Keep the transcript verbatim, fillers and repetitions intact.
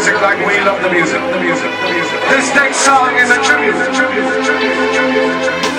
music like we love the music. The music. The music. This next song is a tribute. tribute, tribute, tribute, tribute.